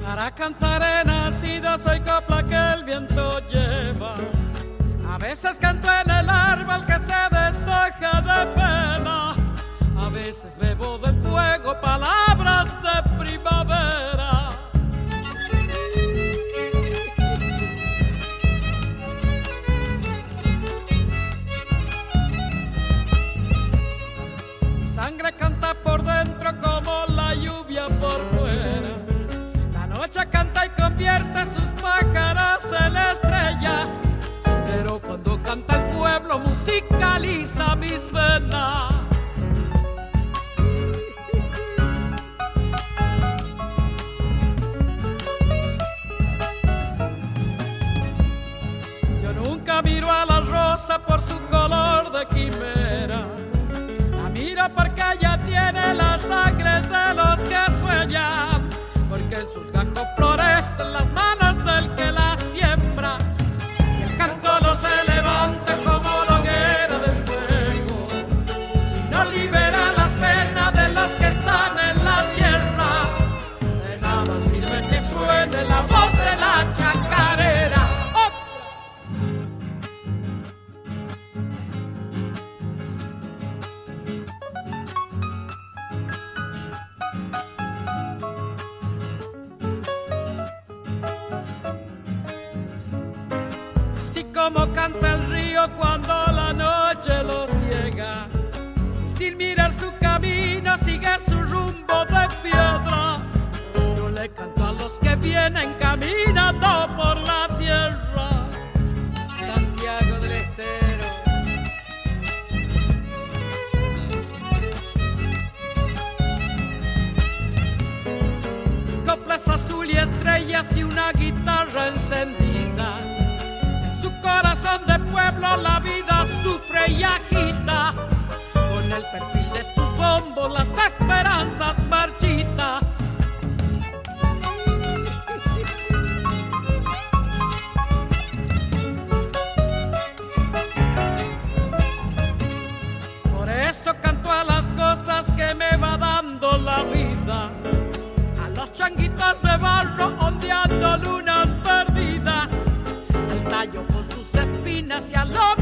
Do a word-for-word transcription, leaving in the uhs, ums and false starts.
Para cantar he nacido, soy copla que el viento lleva. A veces canto en el árbol que se deshoja de pena. A veces bebo del fuego palabras de primavera. Mi sangre canta por dentro como la lluvia por fuera. La noche canta y convierte sus pájaros en estrellas. Pero cuando canta el pueblo musicaliza mis venas. Yo nunca miro a la rosa por su color de quimera. La miro porque ella tiene la sangre de los que sueñan. Porque en sus gajos florecen las manos del que la siembra. Y el canto no se levanta como la hoguera del fuego, sino libera las penas de los que están en la tierra. De nada sirve que suene la voz de la chacarera. Como canta el río cuando la noche lo ciega, y sin mirar su camino sigue su rumbo de piedra. Yo le canto a los que vienen caminando por la tierra. Santiago del Estero. Coplas azul y estrellas y una guitarra encendida. Corazón de pueblo la vida sufre y agita. Con el perfil de sus bombos las esperanzas marchitas. Por eso canto a las cosas que me va dando la vida. A los changuitos de barro ondeando lunas perdidas. Al tallo con sus espinas y a lo